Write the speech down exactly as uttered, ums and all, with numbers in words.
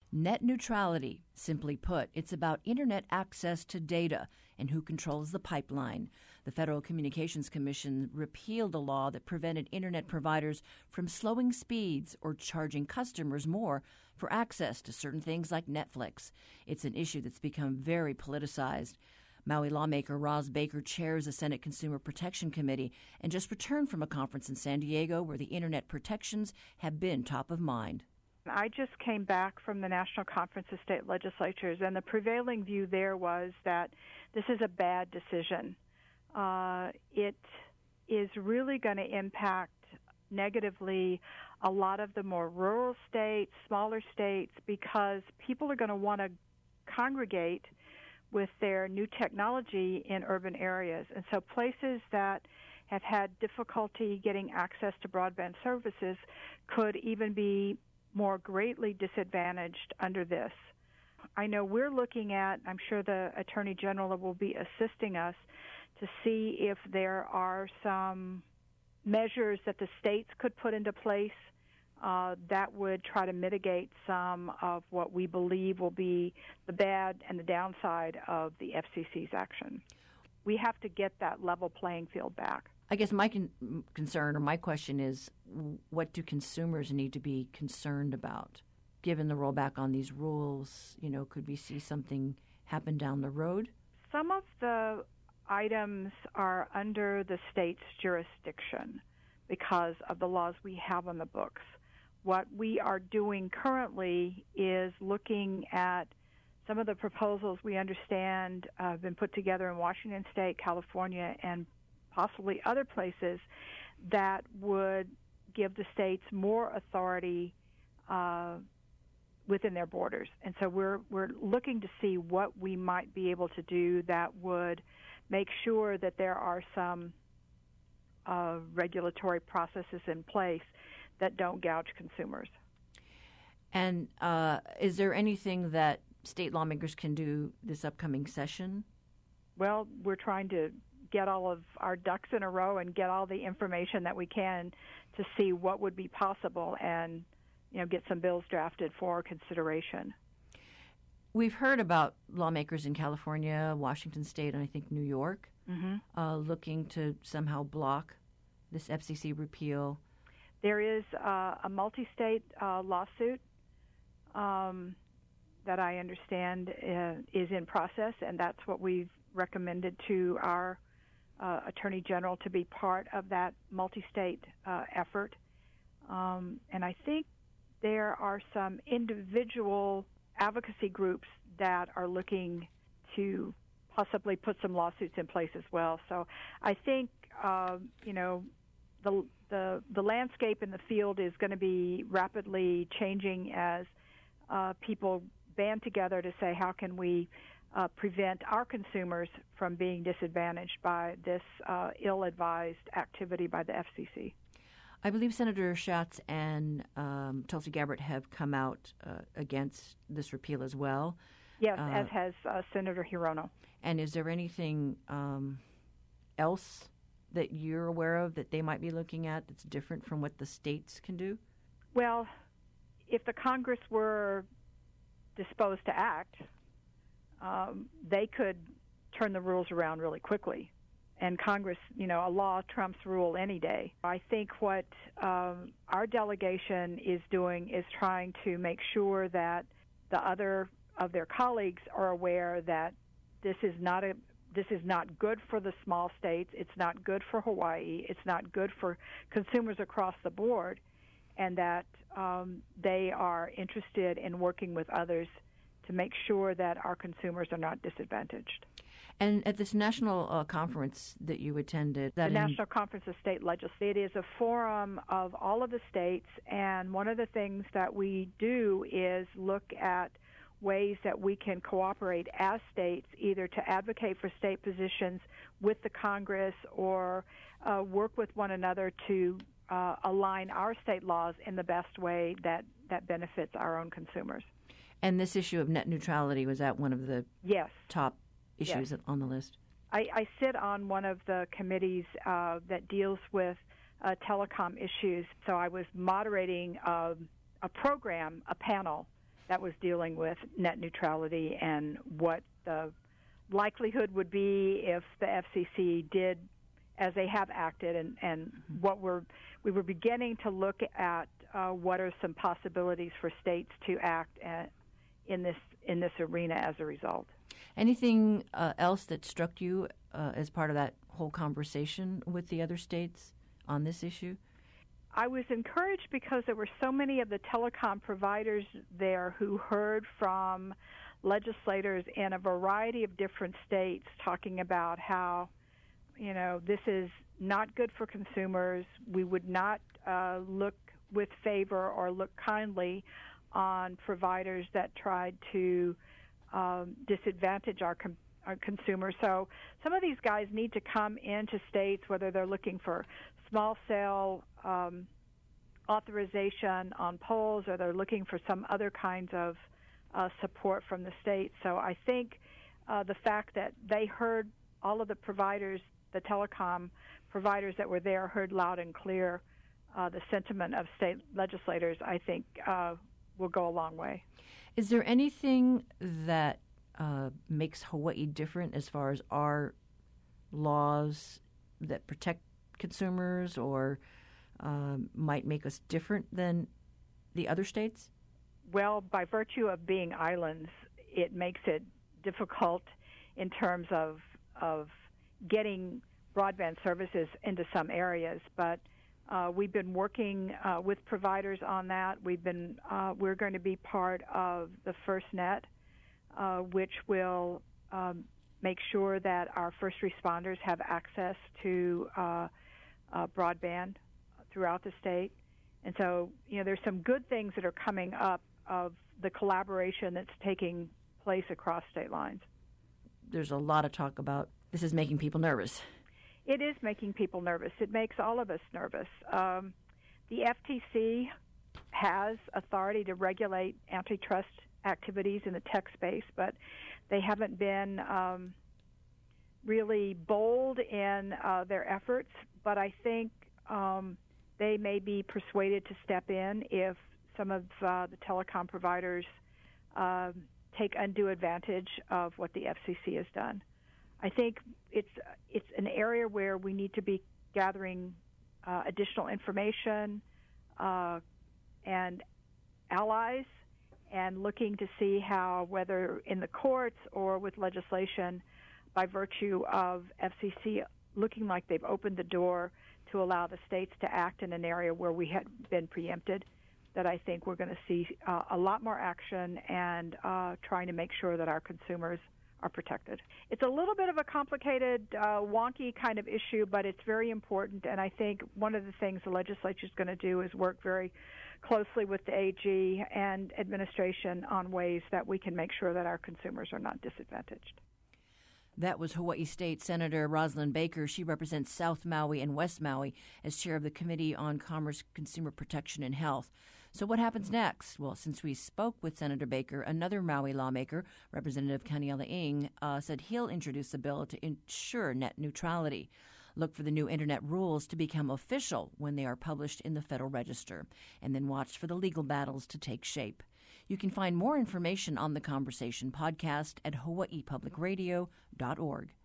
Net neutrality, simply put, it's about Internet access to data and who controls the pipeline. The Federal Communications Commission repealed a law that prevented Internet providers from slowing speeds or charging customers more for access to certain things like Netflix. It's an issue that's become very politicized. Maui lawmaker Roz Baker chairs the Senate Consumer Protection Committee and just returned from a conference in San Diego where the Internet protections have been top of mind. I just came back from the National Conference of State Legislatures, and the prevailing view there was that this is a bad decision. Uh, it is really going to impact negatively a lot of the more rural states, smaller states, because people are going to want to congregate with their new technology in urban areas. And so places that have had difficulty getting access to broadband services could even be more greatly disadvantaged under this. I know we're looking at, I'm sure the Attorney General will be assisting us to see if there are some measures that the states could put into place uh, that would try to mitigate some of what we believe will be the bad and the downside of the F C C's action. We have to get that level playing field back. I guess my con- concern or my question is, what do consumers need to be concerned about? Given the rollback on these rules, you know, could we see something happen down the road? Some of the items are under the state's jurisdiction because of the laws we have on the books. What we are doing currently is looking at some of the proposals we understand uh, have been put together in Washington State, California, and possibly other places that would give the states more authority uh, within their borders. And so we're we're looking to see what we might be able to do that would make sure that there are some uh, regulatory processes in place that don't gouge consumers. And uh, is there anything that state lawmakers can do this upcoming session? Well, we're trying to get all of our ducks in a row and get all the information that we can to see what would be possible and, you know, get some bills drafted for consideration. We've heard about lawmakers in California, Washington State, and I think New York mm-hmm. uh, looking to somehow block this F C C repeal. There is uh, a multi-state uh, lawsuit um, that I understand uh, is in process, and that's what we've recommended to our uh, Attorney General to be part of that multi-state uh, effort. Um, and I think there are some individual advocacy groups that are looking to possibly put some lawsuits in place as well. So I think, uh, you know, the, the the landscape in the field is going to be rapidly changing as uh, people band together to say, how can we uh, prevent our consumers from being disadvantaged by this uh, ill-advised activity by the F C C. I believe Senator Schatz and um, Tulsi Gabbard have come out uh, against this repeal as well. Yes, uh, as has uh, Senator Hirono. And is there anything um, else that you're aware of that they might be looking at that's different from what the states can do? Well, if the Congress were disposed to act, um, they could turn the rules around really quickly. And Congress, you know, a law trumps rule any day. I think what um, our delegation is doing is trying to make sure that the other of their colleagues are aware that this is not a this is not good for the small states. It's not good for Hawaii. It's not good for consumers across the board, and that um, they are interested in working with others to make sure that our consumers are not disadvantaged. And at this national uh, conference that you attended, that the National Conference of State Legislators, it is a forum of all of the states, and one of the things that we do is look at ways that we can cooperate as states, either to advocate for state positions with the Congress or uh, work with one another to uh, align our state laws in the best way that, that benefits our own consumers. And this issue of net neutrality, was that one of the yes. top issues yes. on the list? I, I sit on one of the committees uh, that deals with uh, telecom issues, so I was moderating uh, a program, a panel, that was dealing with net neutrality and what the likelihood would be if the F C C did as they have acted, and, and mm-hmm. what we're we were beginning to look at uh, what are some possibilities for states to act at, in this in this arena as a result. Anything uh, else that struck you uh, as part of that whole conversation with the other states on this issue? I was encouraged because there were so many of the telecom providers there who heard from legislators in a variety of different states talking about how, you know, this is not good for consumers. We would not uh, look with favor or look kindly on providers that tried to um, disadvantage our, com- our consumers. So some of these guys need to come into states, whether they're looking for small cell um, authorization on poles or they're looking for some other kinds of uh, support from the state. So I think uh, the fact that they heard all of the providers, the telecom providers that were there, heard loud and clear uh, the sentiment of state legislators, I think uh, will go a long way. Is there anything that uh, makes Hawaii different as far as our laws that protect consumers or um, might make us different than the other states? Well, by virtue of being islands, it makes it difficult in terms of of getting broadband services into some areas. But uh, we've been working uh, with providers on that. We've been uh, we're going to be part of the FirstNet, uh, which will um, make sure that our first responders have access to uh, uh, broadband throughout the state. And so, you know, there's some good things that are coming up of the collaboration that's taking place across state lines. There's a lot of talk about this is making people nervous. It is making people nervous. It makes all of us nervous. Um, the F T C has authority to regulate antitrust activities in the tech space, but they haven't been um, really bold in uh, their efforts. But I think um, they may be persuaded to step in if some of uh, the telecom providers uh, take undue advantage of what the F C C has done. I think it's it's an area where we need to be gathering uh, additional information uh, and allies and looking to see how, whether in the courts or with legislation, by virtue of F C C looking like they've opened the door to allow the states to act in an area where we had been preempted, that I think we're going to see uh, a lot more action and uh, trying to make sure that our consumers are protected. It's a little bit of a complicated, uh, wonky kind of issue, but it's very important, and I think one of the things the legislature is going to do is work very closely with the A G and administration on ways that we can make sure that our consumers are not disadvantaged. That was Hawaii State Senator Rosalynn Baker. She represents South Maui and West Maui as chair of the Committee on Commerce, Consumer Protection, and Health. So what happens next? Well, since we spoke with Senator Baker, another Maui lawmaker, Representative Kaniela Ing, uh, said he'll introduce a bill to ensure net neutrality. Look for the new Internet rules to become official when they are published in the Federal Register, and then watch for the legal battles to take shape. You can find more information on the Conversation podcast at hawaii public radio dot org.